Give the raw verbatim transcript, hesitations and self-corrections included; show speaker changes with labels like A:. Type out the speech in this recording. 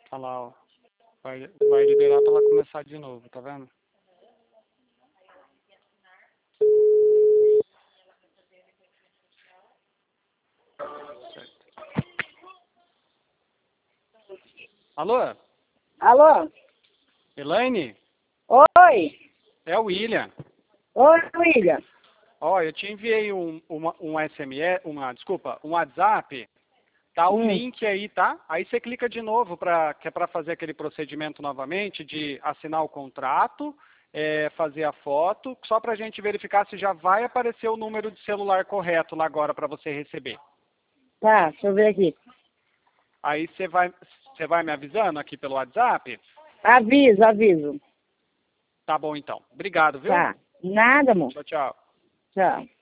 A: Olha lá, ó. Vai, vai liberar pra ela começar de novo, tá vendo? Certo. Alô?
B: Alô?
A: Elaine?
B: Oi?
A: É o William.
B: Oi, William.
A: Ó, eu te enviei um, uma, um S M S, uma, desculpa, um WhatsApp. Tá o
B: Hum.
A: link aí, tá? Aí você clica de novo, pra, que é para fazer aquele procedimento novamente de assinar o contrato, é, fazer a foto, só para a gente verificar se já vai aparecer o número de celular correto lá agora para você receber.
B: Tá, deixa eu ver aqui.
A: Aí você vai, você vai me avisando aqui pelo WhatsApp?
B: Aviso, aviso.
A: Tá bom então. Obrigado, viu?
B: Tá. Nada, amor.
A: Tchau, tchau.
B: Tchau.